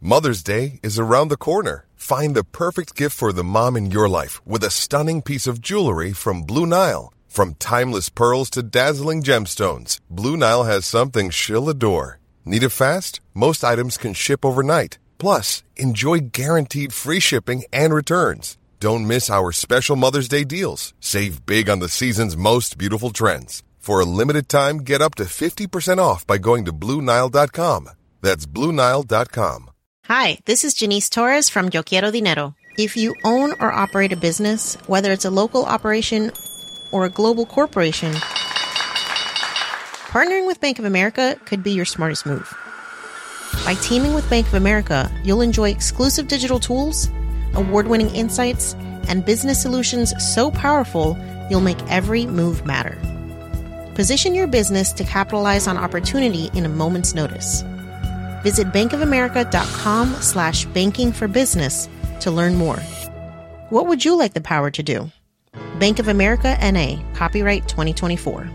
Mother's Day is around the corner. Find the perfect gift for the mom in your life with a stunning piece of jewelry from Blue Nile. From timeless pearls to dazzling gemstones, Blue Nile has something she'll adore. Need it fast? Most items can ship overnight. Plus, enjoy guaranteed free shipping and returns. Don't miss our special Mother's Day deals. Save big on the season's most beautiful trends. For a limited time, get up to 50% off by going to BlueNile.com. That's BlueNile.com. Hi, this is Janice Torres from Yo Quiero Dinero. If you own or operate a business, whether it's a local operation or a global corporation, partnering with Bank of America could be your smartest move. By teaming with Bank of America, you'll enjoy exclusive digital tools, award-winning insights, and business solutions so powerful, you'll make every move matter. Position your business to capitalize on opportunity in a moment's notice. Visit bankofamerica.com/banking for business to learn more. What would you like the power to do? Bank of America N.A., copyright 2024.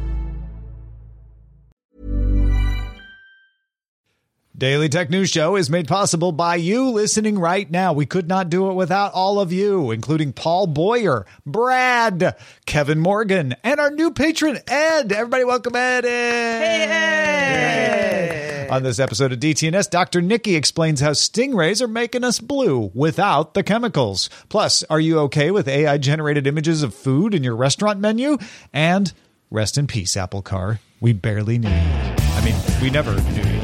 Daily Tech News Show is made possible by you listening right now. We could not do it without all of you, including Paul Boyer, Brad, Kevin Morgan, and our new patron, Ed. Everybody welcome Ed in. Hey, Ed. On this episode of DTNS, Dr. Nikki explains how stingrays are making us blue without the chemicals. Plus, are you okay with AI-generated images of food in your restaurant menu? And rest in peace, Apple Car. We barely knew you. I mean, we never knew you.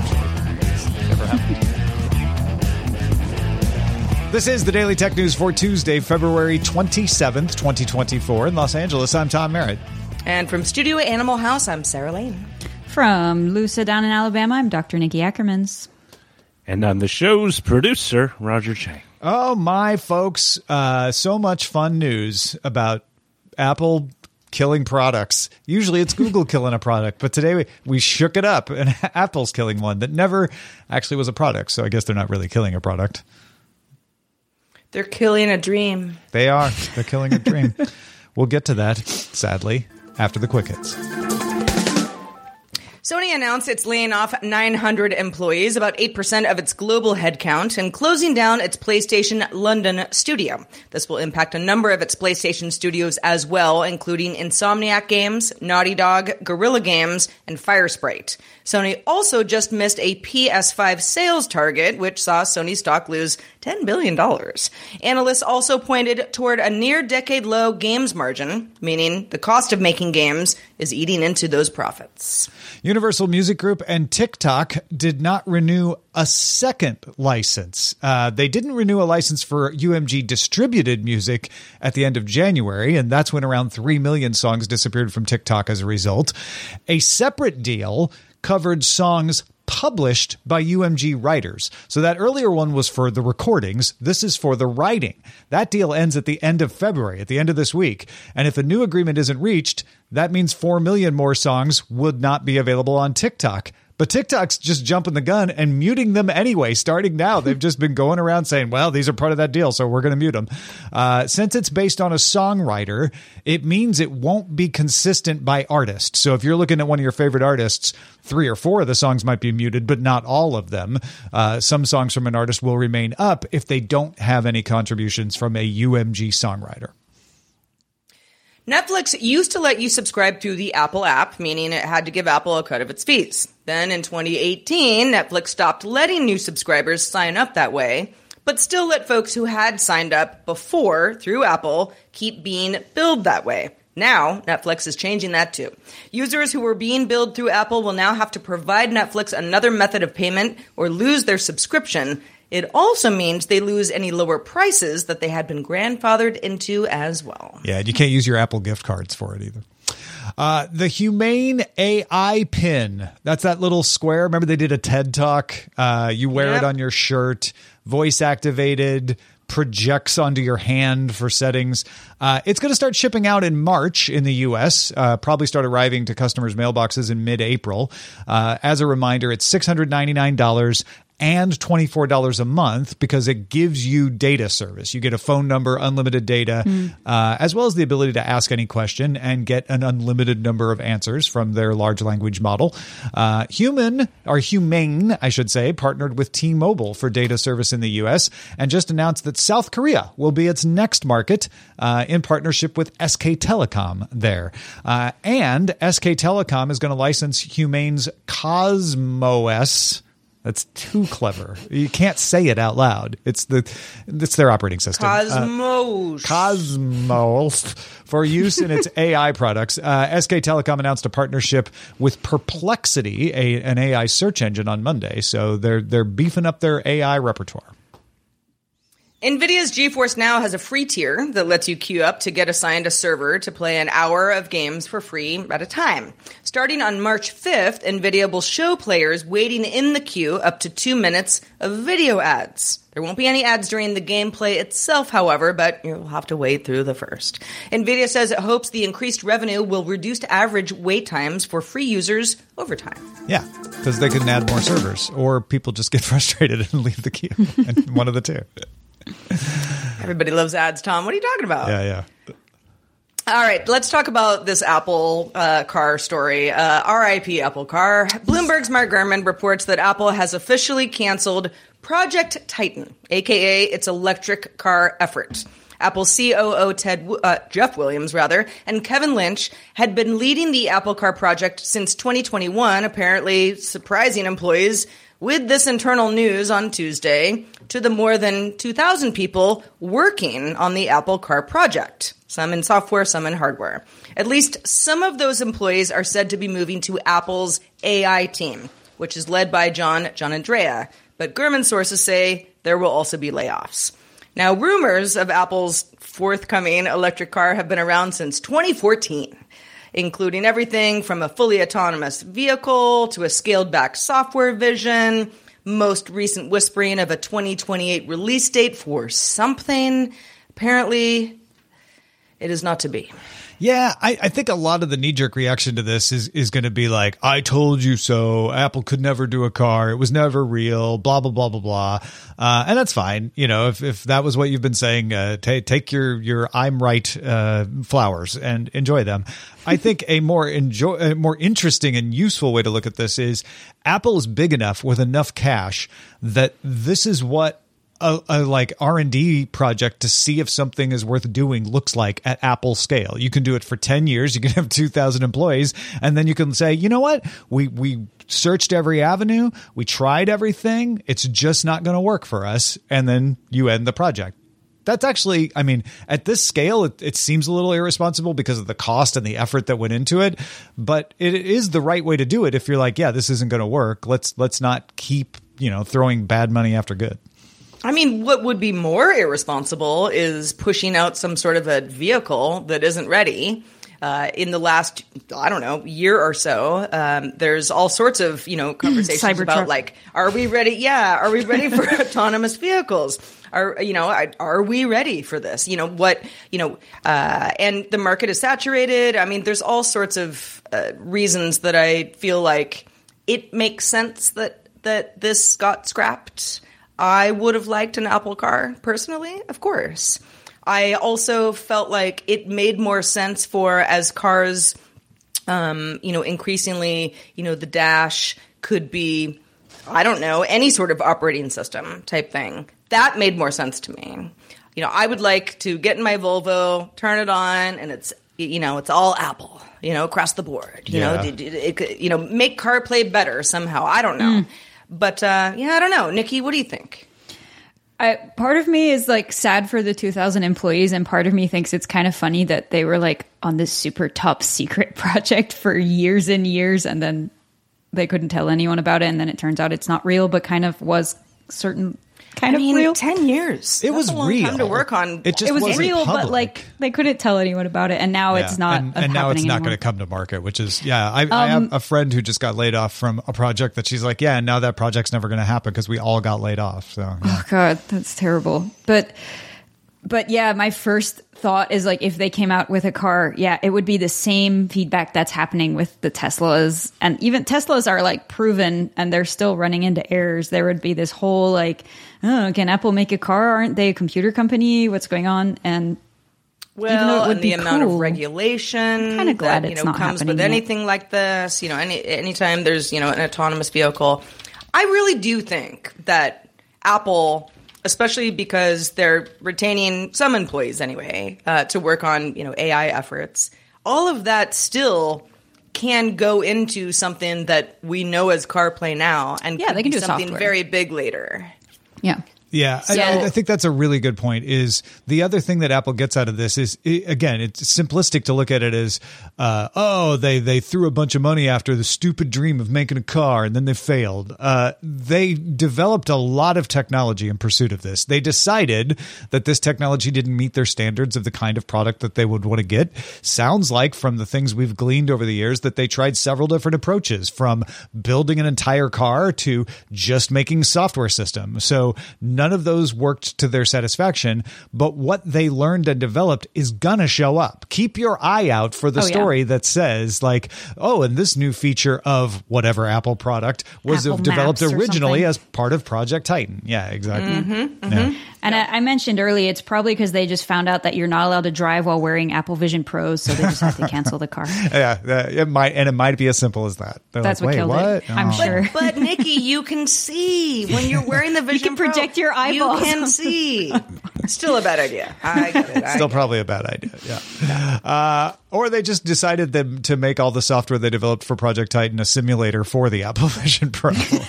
This is the Daily Tech News for Tuesday, February 27th, 2024. In Los Angeles, I'm Tom Merritt. And from Studio Animal House, I'm Sarah Lane. From Lusa down in Alabama, I'm Dr. Nikki Ackermans. And I'm the show's producer, Roger Chang. Oh, my folks. So much fun news about Apple killing products. Usually it's Google killing a product, but today we shook it up and Apple's killing one that never actually was a product. So I guess they're not really killing a product. They're killing a dream. They are. They're killing a dream. We'll get to that, sadly, after the quick hits. Sony announced it's laying off 900 employees, about 8% of its global headcount, and closing down its PlayStation London studio. This will impact a number of its PlayStation studios as well, including Insomniac Games, Naughty Dog, Guerrilla Games, and Firesprite. Sony also just missed a PS5 sales target, which saw Sony stock lose $10 billion. Analysts also pointed toward a near-decade-low games margin, meaning the cost of making games is eating into those profits. Universal Music Group and TikTok did not renew a second license. They didn't renew a license for UMG distributed music at the end of January, and that's when around 3 million songs disappeared from TikTok as a result. A separate deal covered songs published by UMG writers. So that earlier one was for the recordings. This is for the writing. That deal ends at the end of February, at the end of this week. And if a new agreement isn't reached, that means 4 million more songs would not be available on TikTok. But TikTok's just jumping the gun and muting them anyway, starting now. They've just been going around saying, well, these are part of that deal, so we're going to mute them. Since it's based on a songwriter, it means it won't be consistent by artist. So if you're looking at one of your favorite artists, 3 or 4 of the songs might be muted, but not all of them. Some songs from an artist will remain up if they don't have any contributions from a UMG songwriter. Netflix used to let you subscribe through the Apple app, meaning it had to give Apple a cut of its fees. Then in 2018, Netflix stopped letting new subscribers sign up that way, but still let folks who had signed up before through Apple keep being billed that way. Now, Netflix is changing that too. Users who were being billed through Apple will now have to provide Netflix another method of payment or lose their subscription. It also means they lose any lower prices that they had been grandfathered into as well. Yeah, you can't use your Apple gift cards for it either. The Humane AI pin. That's that little square. Remember they did a TED Talk? You wear it on your shirt, voice activated, projects onto your hand for settings. It's going to start shipping out in March in the U.S., probably start arriving to customers' mailboxes in mid-April. As a reminder, it's $699 and $24 a month because it gives you data service. You get a phone number, unlimited data, as well as the ability to ask any question and get an unlimited number of answers from their large language model. Humane, I should say, partnered with T-Mobile for data service in the U.S. and just announced that South Korea will be its next market in partnership with SK Telecom there. And SK Telecom is going to license Humane's Cosmos. That's too clever. You can't say it out loud. It's their operating system. Cosmos for use in its AI products. SK Telecom announced a partnership with Perplexity, an AI search engine, on Monday. So they're beefing up their AI repertoire. NVIDIA's GeForce Now has a free tier that lets you queue up to get assigned a server to play an hour of games for free at a time. Starting on March 5th, NVIDIA will show players waiting in the queue up to 2 minutes of video ads. There won't be any ads during the gameplay itself, however, but you'll have to wait through the first. NVIDIA says it hopes the increased revenue will reduce average wait times for free users over time. Yeah, because they can add more servers, or people just get frustrated and leave the queue. And one of the two. Everybody loves ads, Tom. What are you talking about? Yeah. All right, let's talk about this Apple car story. RIP Apple car. Bloomberg's Mark Gurman reports that Apple has officially canceled Project Titan, a.k.a. its electric car effort. Apple COO Jeff Williams, and Kevin Lynch had been leading the Apple Car project since 2021, apparently surprising employees with this internal news on Tuesday to the more than 2,000 people working on the Apple Car project, some in software, some in hardware. At least some of those employees are said to be moving to Apple's AI team, which is led by John Andrea. But Gurman sources say there will also be layoffs. Now, rumors of Apple's forthcoming electric car have been around since 2014, including everything from a fully autonomous vehicle to a scaled-back software vision, most recent whispering of a 2028 release date for something. Apparently, it is not to be. Yeah, I think a lot of the knee-jerk reaction to this is going to be like, I told you so, Apple could never do a car, it was never real, blah, blah, blah, blah, blah. And that's fine. You know, if that was what you've been saying, take your I'm right flowers and enjoy them. I think a more interesting and useful way to look at this is Apple is big enough with enough cash that this is what a like R&D project to see if something is worth doing looks like at Apple scale. You can do it for 10 years. You can have 2,000 employees. And then you can say, you know what? We searched every avenue. We tried everything. It's just not going to work for us. And then you end the project. That's actually, I mean, at this scale, it seems a little irresponsible because of the cost and the effort that went into it. But it is the right way to do it. If you're like, yeah, this isn't going to work. Let's not keep, throwing bad money after good. I mean, what would be more irresponsible is pushing out some sort of a vehicle that isn't ready. In the last, year or so, there's all sorts of, conversations about like, are we ready? Yeah. Are we ready for autonomous vehicles? Are we ready for this? And the market is saturated. I mean, there's all sorts of reasons that I feel like it makes sense that this got scrapped. I would have liked an Apple car, personally, of course. I also felt like it made more sense for as cars, increasingly, the dash could be, any sort of operating system type thing. That made more sense to me. I would like to get in my Volvo, turn it on, and it's all Apple, across the board. Make CarPlay better somehow. I don't know. But, I don't know. Nikki, what do you think? Part of me is like sad for the 2,000 employees, and part of me thinks it's kind of funny that they were like on this super top secret project for years and years, and then they couldn't tell anyone about it, and then it turns out it's not real, but kind of was real. 10 years. It was a long real. Time to work on. It was real, public. but like they couldn't tell anyone about it, and now it's not. And now it's not going to come to market, which is I have a friend who just got laid off from a project that she's like, and now that project's never going to happen because we all got laid off. So oh god, that's terrible. But But yeah, my first thought is like if they came out with a car, yeah, it would be the same feedback that's happening with the Teslas. And even Teslas are like proven and they're still running into errors. There would be this whole like, oh, can Apple make a car? Aren't they a computer company? What's going on? And well, and the amount of regulation kind of glad that, it's not comes happening with yet. anything like this, anytime there's, an autonomous vehicle. I really do think that Apple, especially because they're retaining some employees anyway, to work on, AI efforts, all of that still can go into something that we know as CarPlay now and they can do something software. very big later. Yeah. Yeah, I think that's a really good point. Is the other thing that Apple gets out of this is, again, it's simplistic to look at it as, they threw a bunch of money after the stupid dream of making a car and then they failed. They developed a lot of technology in pursuit of this. They decided that this technology didn't meet their standards of the kind of product that they would want to get. Sounds like from the things we've gleaned over the years that they tried several different approaches, from building an entire car to just making software system. So none of those worked to their satisfaction, but what they learned and developed is gonna show up. Keep your eye out for the story that says like, and this new feature of whatever Apple product was Apple developed Maps or originally something. as part of Project Titan. Yeah, exactly. Yeah. And I mentioned earlier, it's probably because they just found out that you're not allowed to drive while wearing Apple Vision Pros, so they just have to cancel the car. Yeah, it might be as simple as that. They're That's like, what killed it. Oh. I'm sure. But Nikki, you can see when you're wearing the Vision can project Pro, your eyeballs. You can see. Still a bad idea. I get it. Still probably a bad idea. Yeah. Or they just decided to make all the software they developed for Project Titan a simulator for the Apple Vision Pro.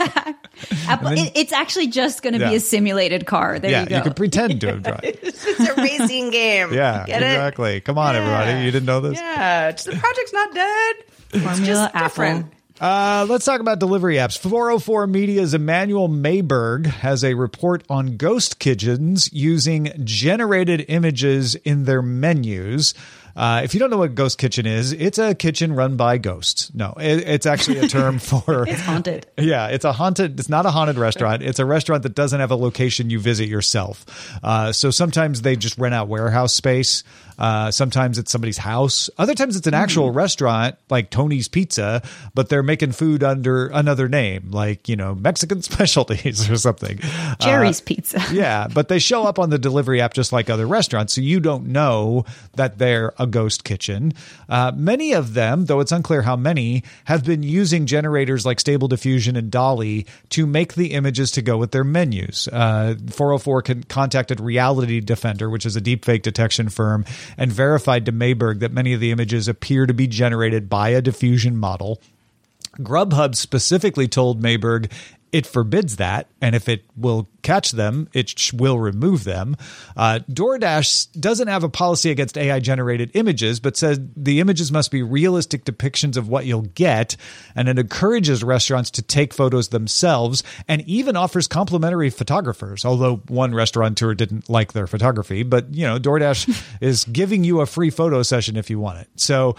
Apple, it's actually just going to be a simulated car. There you go. You can pretend to have drive. It's a racing game. Yeah, Get it? exactly. Come on, everybody. You didn't know this? Yeah, the project's not dead. Formula It's just Apple. different. Let's talk about delivery apps. 404 Media's Emmanuel Mayberg has a report on ghost kitchens using generated images in their menus. If you don't know what Ghost Kitchen is, it's a kitchen run by ghosts. No, it's actually a term for... It's haunted. Yeah, it's not a haunted restaurant. It's a restaurant that doesn't have a location you visit yourself. So sometimes they just rent out warehouse space. Sometimes it's somebody's house. Other times it's an actual restaurant like Tony's Pizza, but they're making food under another name, like, Mexican specialties or something. Jerry's Pizza. Yeah, but they show up on the delivery app just like other restaurants, so you don't know that they're a ghost kitchen. Many of them, though it's unclear how many, have been using generators like Stable Diffusion and DALL-E to make the images to go with their menus. 404 contacted Reality Defender, which is a deepfake detection firm, and verified to Mayberg that many of the images appear to be generated by a diffusion model. Grubhub specifically told Mayberg it forbids that, and if it will catch them, it will remove them. DoorDash doesn't have a policy against AI-generated images, but says the images must be realistic depictions of what you'll get, and it encourages restaurants to take photos themselves and even offers complimentary photographers, although one restaurateur didn't like their photography. But, DoorDash is giving you a free photo session if you want it. So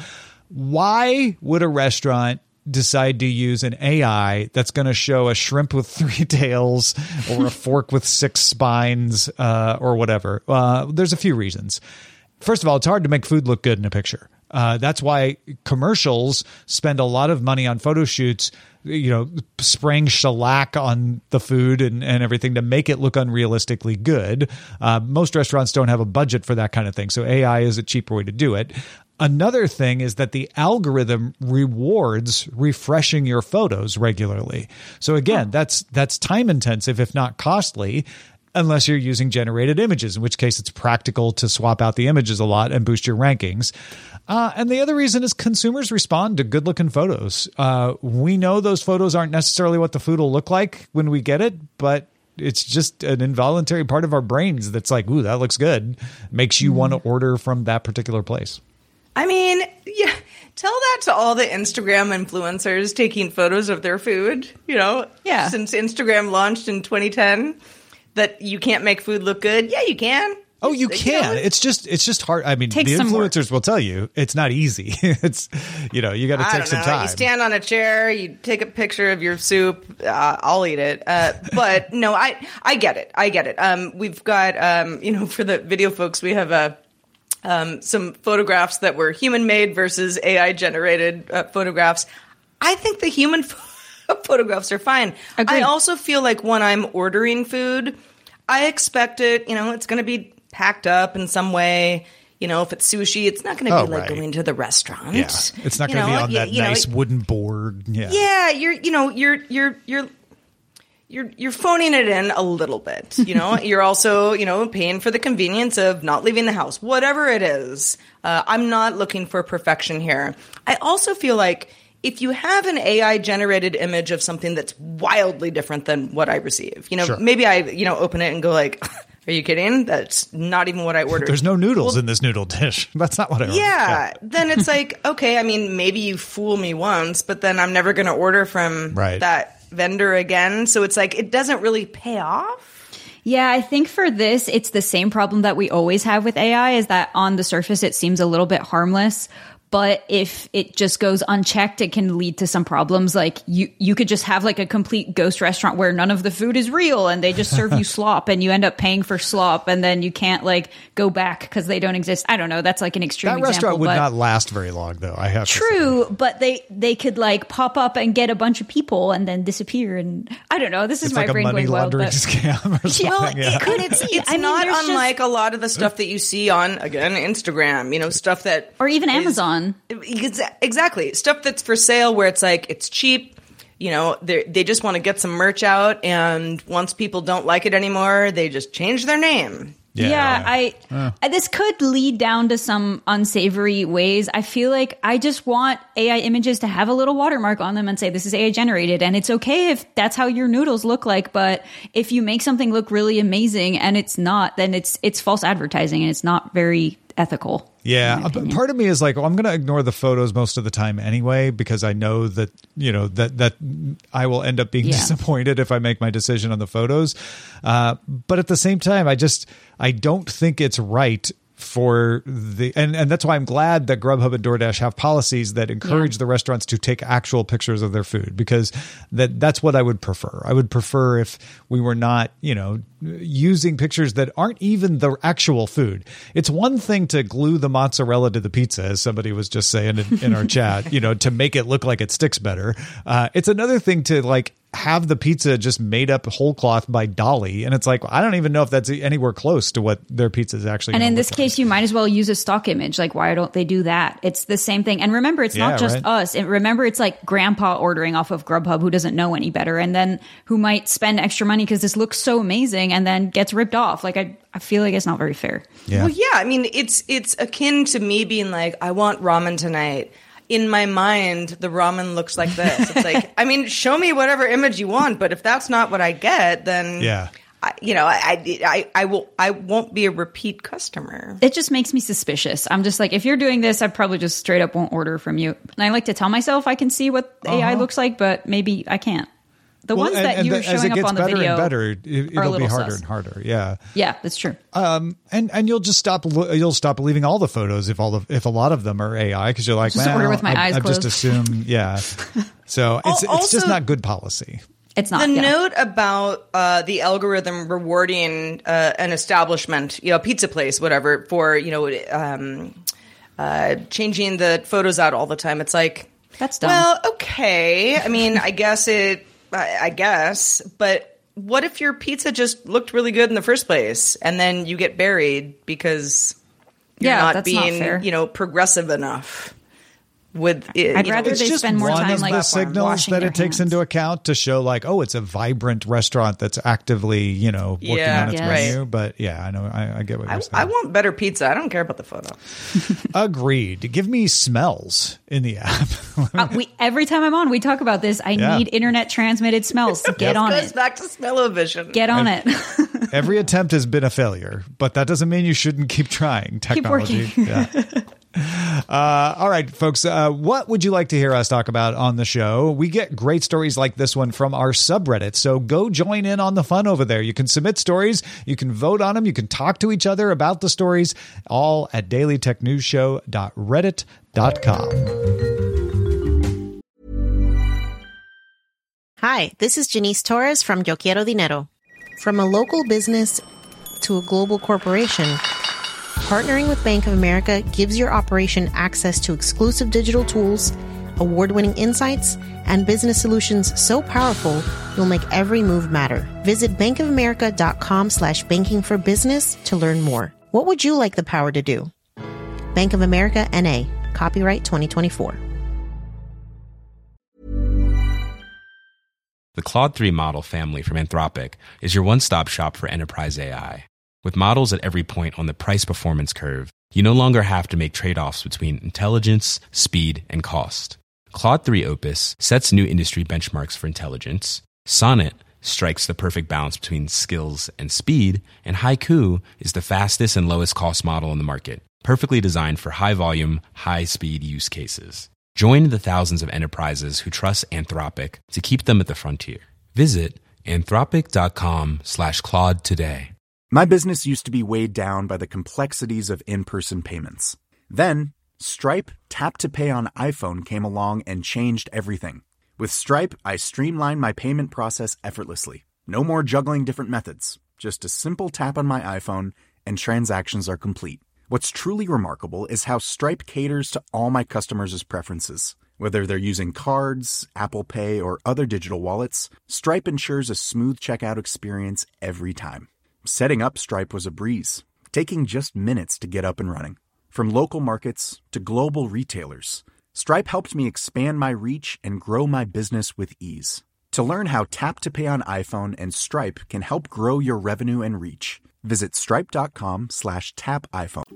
why would a restaurant decide to use an AI that's going to show a shrimp with 3 tails or a fork with 6 spines or whatever? There's a few reasons. First of all, it's hard to make food look good in a picture. That's why commercials spend a lot of money on photo shoots, spraying shellac on the food and everything to make it look unrealistically good. Most restaurants don't have a budget for that kind of thing, so AI is a cheaper way to do it. Another thing is that the algorithm rewards refreshing your photos regularly. So again, that's time intensive, if not costly, unless you're using generated images, in which case it's practical to swap out the images a lot and boost your rankings. And the other reason is consumers respond to good looking photos. We know those photos aren't necessarily what the food will look like when we get it, but it's just an involuntary part of our brains that's like, ooh, that looks good. Makes you want to order from that particular place. I mean, yeah, tell that to all the Instagram influencers taking photos of their food, Yeah. Since Instagram launched in 2010, that you can't make food look good. Yeah, you can. Oh, you can. It's just hard. I mean, the influencers will tell you it's not easy. It's, you got to take some time. You stand on a chair, you take a picture of your soup. I'll eat it. But no, I get it. I get it. We've got, for the video folks, we have some photographs that were human made versus AI generated photographs. I think the human photographs are fine. Agreed. I also feel like when I'm ordering food, I expect it, it's going to be packed up in some way. If it's sushi, it's not going to be like going to the restaurant. Yeah. It's not going to be on that nice wooden board. Yeah. Yeah, you're phoning it in a little bit. You're also, paying for the convenience of not leaving the house. Whatever it is, I'm not looking for perfection here. I also feel like if you have an AI generated image of something that's wildly different than what I receive, sure. Maybe I, open it and go like, are you kidding? That's not even what I ordered. There's no noodles in this noodle dish. That's not what I ordered. Yeah. Then it's like, okay, I mean, maybe you fool me once, but then I'm never going to order from that vendor again. So it's like, it doesn't really pay off. Yeah, I think for this, it's the same problem that we always have with AI, is that on the surface, it seems a little bit harmless. But if it just goes unchecked, it can lead to some problems. Like you could just have like a complete ghost restaurant where none of the food is real and they just serve you slop and you end up paying for slop and then you can't like go back because they don't exist. I don't know. That's like an extreme example. That restaurant would not last very long though. I have true, to say. But they could like pop up and get a bunch of people and then disappear. And I don't know. This is it's my brain like a money going wild. laundering scam or something. Well, it's not unlike a lot of the stuff that you see on, again, Instagram, stuff that... Or even Amazon. Exactly. Stuff that's for sale where it's like, it's cheap, they just want to get some merch out, and once people don't like it anymore, they just change their name. This could lead down to some unsavory ways. I feel like I just want AI images to have a little watermark on them and say this is AI generated, and it's okay if that's how your noodles look like, but if you make something look really amazing and it's not, then it's false advertising and it's not very ethical. Yeah, part of me is like, well, I'm going to ignore the photos most of the time anyway, because I know that, that I will end up being disappointed if I make my decision on the photos. But at the same time, I don't think it's right for and that's why I'm glad that Grubhub and DoorDash have policies that encourage the restaurants to take actual pictures of their food, because that's what I would prefer. I would prefer if we were not, using pictures that aren't even the actual food. It's one thing to glue the mozzarella to the pizza, as somebody was just saying in our chat, to make it look like it sticks better. It's another thing to like have the pizza just made up whole cloth by Dolly, and it's like, I don't even know if that's anywhere close to what their pizza is actually. And in this case, you might as well use a stock image. Like, why don't they do that? It's the same thing. And remember, it's not just us. Remember, it's like grandpa ordering off of Grubhub who doesn't know any better, and then who might spend extra money because this looks so amazing, and then gets ripped off. Like, I feel like it's not very fair. Yeah. Well, yeah. I mean, it's akin to me being like, I want ramen tonight. In my mind, the ramen looks like this. It's like, I mean, show me whatever image you want, but if that's not what I get, then I won't be a repeat customer. It just makes me suspicious. I'm just like, if you're doing this, I probably just straight up won't order from you. And I like to tell myself I can see what AI looks like, but maybe I can't. The ones that you were showing up on the video, better, it'll be harder and harder. Yeah, that's true. And you'll just you'll stop believing all the photos if a lot of them are AI, because you're like, just order with my eyes I've closed. just assumed, So it's just not good policy. It's not. The note about the algorithm rewarding an establishment, pizza place, whatever, for changing the photos out all the time. It's like, that's dumb. Well, okay. I mean, I guess, but what if your pizza just looked really good in the first place, and then you get buried because you're not being, progressive enough? I'd rather they spend more time like the signals that it takes into account to show like, oh, it's a vibrant restaurant that's actively, working on its menu. But I know I get what you're saying. I want better pizza. I don't care about the photo. Agreed. Give me smells in the app. Every time I'm on, we talk about this. I need internet transmitted smells. Get on it. Goes back to smell-o-vision. Get on it. Every attempt has been a failure, but that doesn't mean you shouldn't keep trying technology. Keep working. All right, folks, what would you like to hear us talk about on the show? We get great stories like this one from our subreddit, so go join in on the fun over there. You can submit stories, you can vote on them, you can talk to each other about the stories, all at dailytechnewsshow.reddit.com. Hi, this is Janice Torres from Yo Quiero Dinero. From a local business to a global corporation, partnering with Bank of America gives your operation access to exclusive digital tools, award-winning insights, and business solutions so powerful you'll make every move matter. Visit bankofamerica.com/banking for business to learn more. What would you like the power to do? Bank of America, N.A. Copyright 2024. The Claude 3 model family from Anthropic is your one-stop shop for enterprise AI. With models at every point on the price-performance curve, you no longer have to make trade-offs between intelligence, speed, and cost. Claude 3 Opus sets new industry benchmarks for intelligence, Sonnet strikes the perfect balance between skills and speed, and Haiku is the fastest and lowest cost model in the market, perfectly designed for high-volume, high-speed use cases. Join the thousands of enterprises who trust Anthropic to keep them at the frontier. Visit anthropic.com/Claude today. My business used to be weighed down by the complexities of in-person payments. Then, Stripe Tap to Pay on iPhone came along and changed everything. With Stripe, I streamlined my payment process effortlessly. No more juggling different methods. Just a simple tap on my iPhone and transactions are complete. What's truly remarkable is how Stripe caters to all my customers' preferences. Whether they're using cards, Apple Pay, or other digital wallets, Stripe ensures a smooth checkout experience every time. Setting up Stripe was a breeze, taking just minutes to get up and running. From local markets to global retailers, Stripe helped me expand my reach and grow my business with ease. To learn how Tap to Pay on iPhone and Stripe can help grow your revenue and reach, visit stripe.com/tapiphone.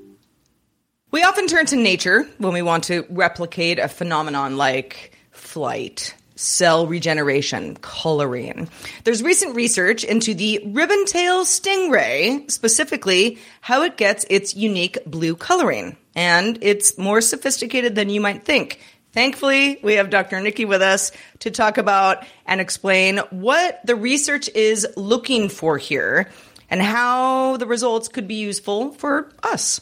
We often turn to nature when we want to replicate a phenomenon like flight, cell regeneration, coloring. There's recent research into the ribbon-tail stingray, specifically how it gets its unique blue coloring. And it's more sophisticated than you might think. Thankfully, we have Dr. Nikki with us to talk about and explain what the research is looking for here and how the results could be useful for us.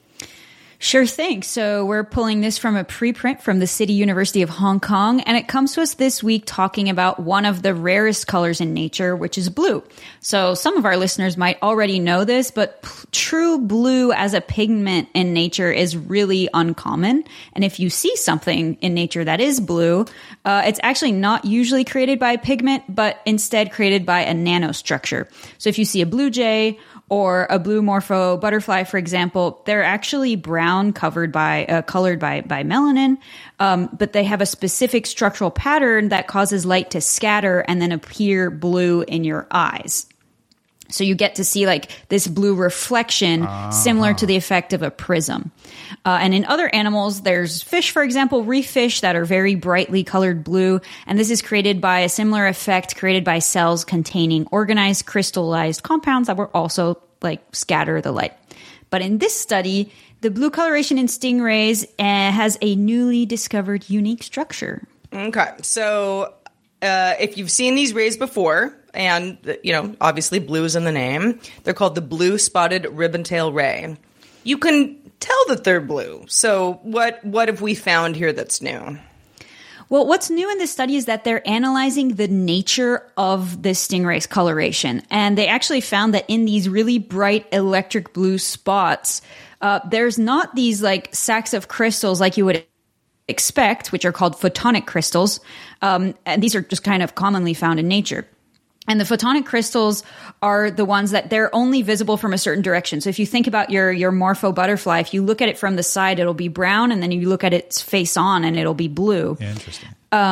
Sure thing. So we're pulling this from a preprint from the City University of Hong Kong, and it comes to us this week talking about one of the rarest colors in nature, which is blue. So some of our listeners might already know this, but true blue as a pigment in nature is really uncommon. And if you see something in nature that is blue, it's actually not usually created by a pigment, but instead created by a nanostructure. So if you see a blue jay or a blue morpho butterfly, for example, they're actually brown, colored by melanin, but they have a specific structural pattern that causes light to scatter and then appear blue in your eyes. So you get to see like this blue reflection similar to the effect of a prism. And in other animals, there's fish, for example, reef fish that are very brightly colored blue. And this is created by a similar effect created by cells containing organized crystallized compounds that will also like scatter the light. But in this study, the blue coloration in stingrays has a newly discovered unique structure. Okay. So if you've seen these rays before, and, you know, obviously blue is in the name, they're called the blue spotted ribbon-tail ray. You can tell that they're blue. So what have we found here that's new? Well, what's new in this study is that they're analyzing the nature of this stingray's coloration. And they actually found that in these really bright electric blue spots, there's not these like sacks of crystals like you would expect, which are called photonic crystals. And these are just kind of commonly found in nature. And the photonic crystals are the ones that they're only visible from a certain direction. So if you think about your morpho butterfly, if you look at it from the side, it'll be brown, and then you look at its face on, and it'll be blue. Yeah, interesting.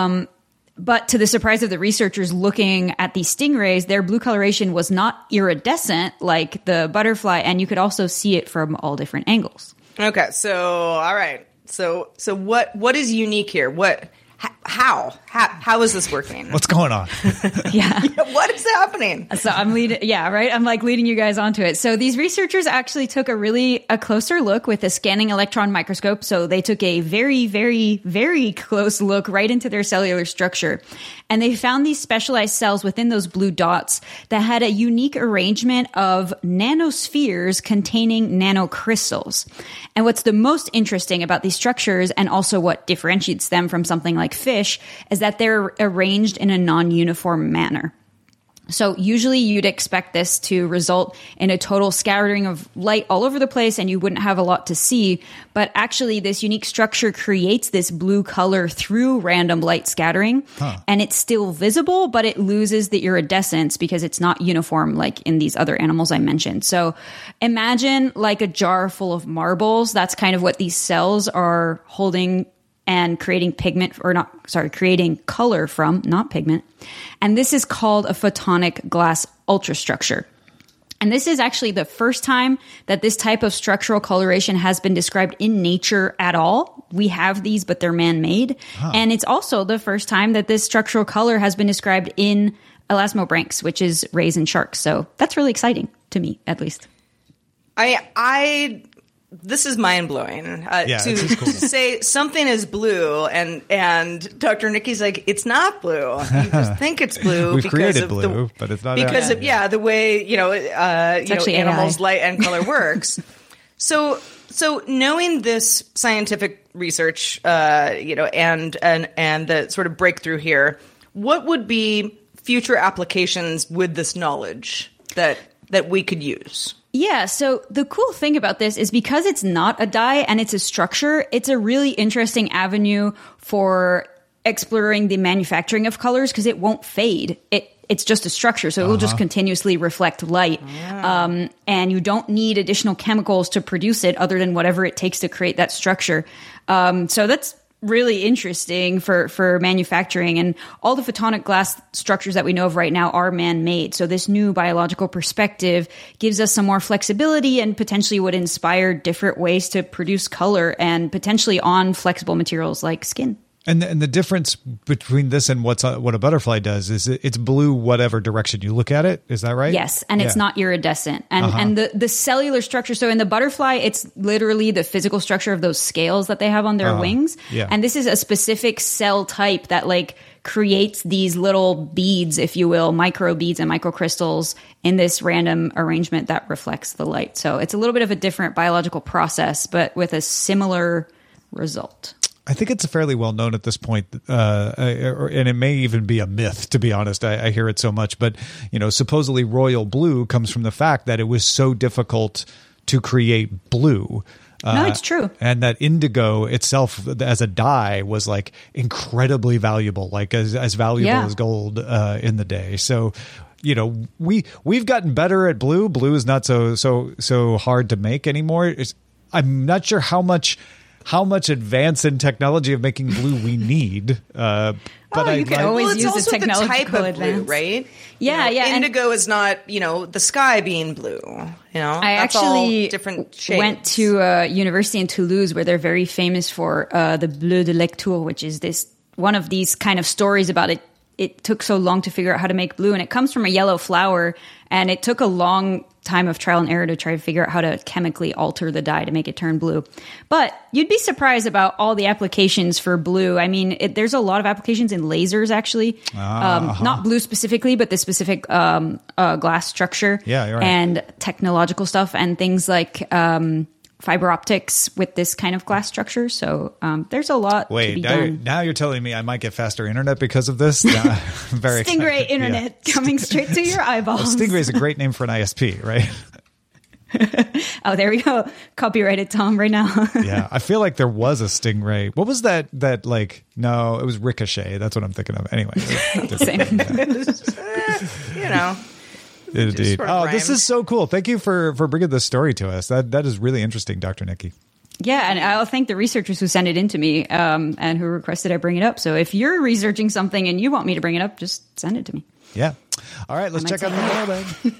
But to the surprise of the researchers looking at these stingrays, their blue coloration was not iridescent like the butterfly, and you could also see it from all different angles. Okay, so all right. So what is unique here? How is this working? What's going on? Yeah. What is happening? So I'm leading you guys onto it. So these researchers actually took a closer look with a scanning electron microscope. So they took a very, very, very close look right into their cellular structure. And they found these specialized cells within those blue dots that had a unique arrangement of nanospheres containing nanocrystals. And what's the most interesting about these structures, and also what differentiates them from something like fish, is that they're arranged in a non-uniform manner. So usually you'd expect this to result in a total scattering of light all over the place and you wouldn't have a lot to see. But actually this unique structure creates this blue color through random light scattering. And it's still visible, but it loses the iridescence because it's not uniform like in these other animals I mentioned. So imagine like a jar full of marbles. That's kind of what these cells are holding and creating creating color from, not pigment. And this is called a photonic glass ultrastructure. And this is actually the first time that this type of structural coloration has been described in nature at all. We have these, but they're man-made. And it's also the first time that this structural color has been described in elasmobranchs, which is rays in sharks. So that's really exciting to me, at least. This is mind-blowing to cool. To say something is blue and Dr. Nikki's like, it's not blue. You just think it's blue. We've created blue, but it's not. Because of the way, animals' light and color works. So knowing this scientific research, and the sort of breakthrough here, what would be future applications with this knowledge that we could use? Yeah, so the cool thing about this is because it's not a dye and it's a structure, it's a really interesting avenue for exploring the manufacturing of colors because it won't fade. It's just a structure, so it will just continuously reflect light. And you don't need additional chemicals to produce it other than whatever it takes to create that structure. So that's really interesting for manufacturing, and all the photonic glass structures that we know of right now are man-made. So this new biological perspective gives us some more flexibility and potentially would inspire different ways to produce color and potentially on flexible materials like skin. And the difference between this and what a butterfly does is it's blue whatever direction you look at it. Is that right? Yes, and it's not iridescent. And the cellular structure, so in the butterfly, it's literally the physical structure of those scales that they have on their wings. Yeah. And this is a specific cell type that like creates these little beads, if you will, micro beads and microcrystals in this random arrangement that reflects the light. So it's a little bit of a different biological process, but with a similar result. I think it's fairly well known at this point, and it may even be a myth, to be honest. I hear it so much, but supposedly royal blue comes from the fact that it was so difficult to create blue. No, it's true. And that indigo itself as a dye was like incredibly valuable, like as valuable as gold in the day. So, we've gotten better at blue. Blue is not so hard to make anymore. I'm not sure how much advance in technology of making blue we need. But you can always use the technological type of advance, blue, right? Yeah, Indigo is not, the sky being blue. I that's actually all different shades. Went to a university in Toulouse where they're very famous for the bleu de lecture, which is one of these kind of stories about it. It took so long to figure out how to make blue, and it comes from a yellow flower, and it took a long time of trial and error to try to figure out how to chemically alter the dye to make it turn blue. But you'd be surprised about all the applications for blue. I mean, there's a lot of applications in lasers, actually. Not blue specifically, but the specific glass structure. Yeah, you're right. And technological stuff and things like fiber optics with this kind of glass structure. So there's a lot to be done. Now you're telling me I might get faster internet because of this? Very Stingray internet coming straight to your eyeballs. Stingray is a great name for an ISP, right? Oh, there we go. Copyrighted Tom right now. Yeah, I feel like there was a Stingray. What was that like, no, it was Ricochet. That's what I'm thinking of. Anyway. Same. Indeed. Oh, this is so cool. Thank you for bringing this story to us. That is really interesting, Dr. Nikki. Yeah, and I'll thank the researchers who sent it in to me and who requested I bring it up. So if you're researching something and you want me to bring it up, just send it to me. Yeah. All right, let's check out the mailbag.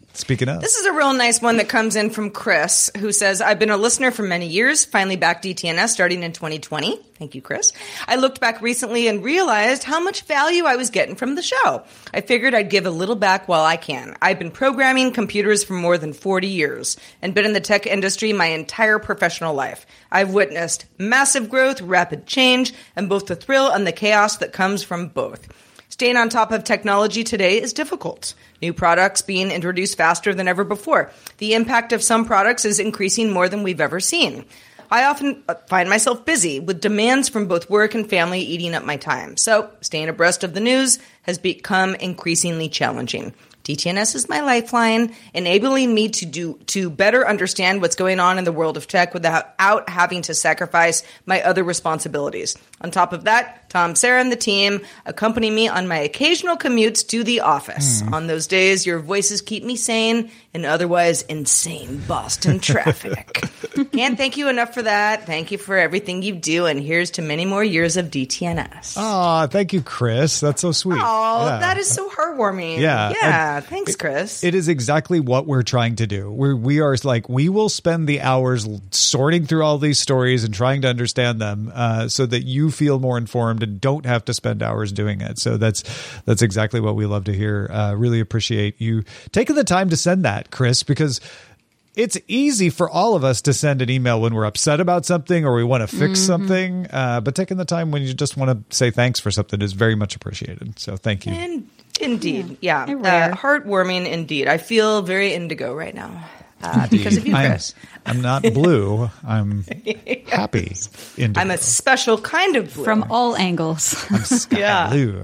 Speaking of. This is a real nice one that comes in from Chris, who says, I've been a listener for many years, finally back DTNS starting in 2020. Thank you, Chris. I looked back recently and realized how much value I was getting from the show. I figured I'd give a little back while I can. I've been programming computers for more than 40 years and been in the tech industry my entire professional life. I've witnessed massive growth, rapid change, and both the thrill and the chaos that comes from both. Staying on top of technology today is difficult. New products being introduced faster than ever before. The impact of some products is increasing more than we've ever seen. I often find myself busy with demands from both work and family eating up my time. So staying abreast of the news has become increasingly challenging. DTNS is my lifeline, enabling me to better understand what's going on in the world of tech without having to sacrifice my other responsibilities. On top of that, Tom, Sarah, and the team accompany me on my occasional commutes to the office. On those days, your voices keep me sane in otherwise insane Boston traffic. Can't thank you enough for that. Thank you for everything you do, and here's to many more years of DTNS. Oh, thank you, Chris. That's so sweet. Oh, yeah. That is so heartwarming. Yeah. Thanks, Chris. It is exactly what we're trying to do. We are like, we will spend the hours sorting through all these stories and trying to understand them so that you feel more informed and don't have to spend hours doing it. So that's exactly what we love to hear. Really appreciate you taking the time to send that, Chris, because it's easy for all of us to send an email when we're upset about something or we want to fix something. But taking the time when you just want to say thanks for something is very much appreciated. So thank you. Indeed. Yeah. Heartwarming indeed. I feel very indigo right now. Because of you, Chris. I'm not blue. I'm happy. Indigo. I'm a special kind of blue. From all angles. I'm sky blue.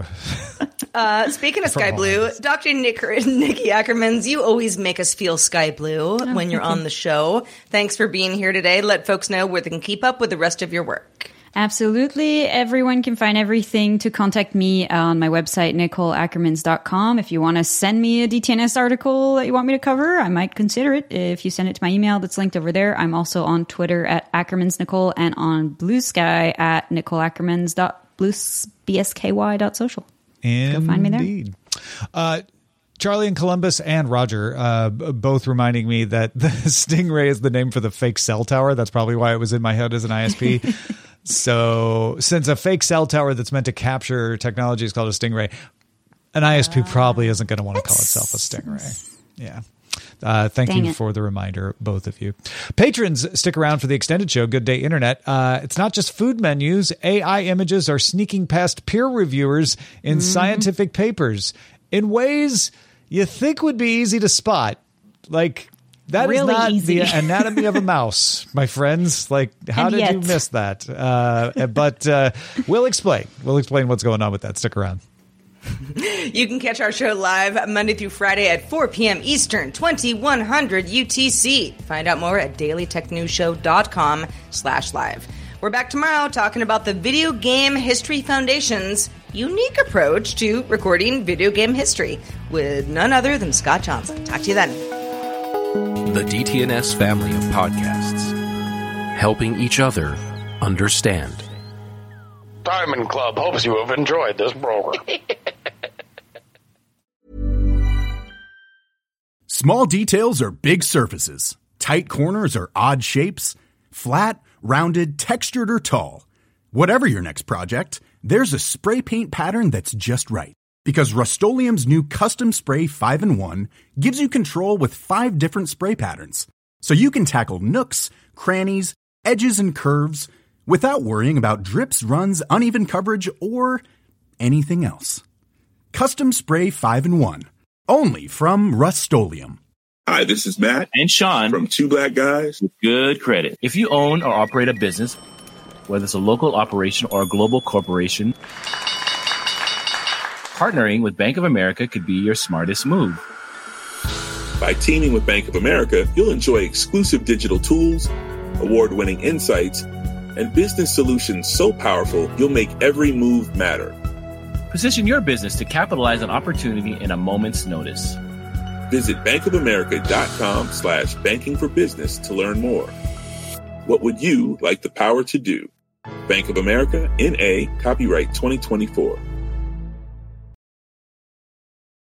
Speaking of sky blue, Dr. Nikki Ackermans, you always make us feel sky blue when you're on the show. Thanks for being here today. Let folks know where they can keep up with the rest of your work. Absolutely. Everyone can find everything to contact me on my website, NicoleAckermans.com. If you want to send me a DTNS article that you want me to cover, I might consider it. If you send it to my email that's linked over there, I'm also on Twitter at AckermansNicole and on Blue Sky at NicoleAckermans.bsky.social. Go find me there. Indeed. Charlie in Columbus and Roger both reminding me that the Stingray is the name for the fake cell tower. That's probably why it was in my head as an ISP. So since a fake cell tower that's meant to capture technology is called a Stingray, an ISP probably isn't going to want to call itself a Stingray. Yeah. Thank you for the reminder, both of you. Patrons, stick around for the extended show, Good Day Internet. It's not just food menus. AI images are sneaking past peer reviewers in scientific papers in ways you think would be easy to spot. Like, that really is not easy. The anatomy of a mouse, my friends. Like, how did you miss that? But we'll explain. We'll explain what's going on with that. Stick around. You can catch our show live Monday through Friday at 4 p.m. Eastern, 2100 UTC. Find out more at dailytechnewsshow.com/live. We're back tomorrow talking about the Video Game History Foundation's unique approach to recording video game history with none other than Scott Johnson. Talk to you then. The DTNS family of podcasts, helping each other understand. Diamond Club hopes you have enjoyed this program. Small details are big surfaces. Tight corners are odd shapes. Flat, rounded, textured, or tall. Whatever your next project, there's a spray paint pattern that's just right. Because Rust-Oleum's new Custom Spray 5-in-1 gives you control with 5 different spray patterns. So you can tackle nooks, crannies, edges, and curves without worrying about drips, runs, uneven coverage, or anything else. Custom Spray 5-in-1. Only from Rust-Oleum. Hi, this is Matt and Sean from Two Black Guys with Good Credit. If you own or operate a business, whether it's a local operation or a global corporation, partnering with Bank of America could be your smartest move. By teaming with Bank of America, you'll enjoy exclusive digital tools, award-winning insights, and business solutions so powerful you'll make every move matter. Position your business to capitalize on opportunity in a moment's notice. Visit bankofamerica.com/banking for business to learn more. What would you like the power to do? Bank of America, N.A., copyright 2024.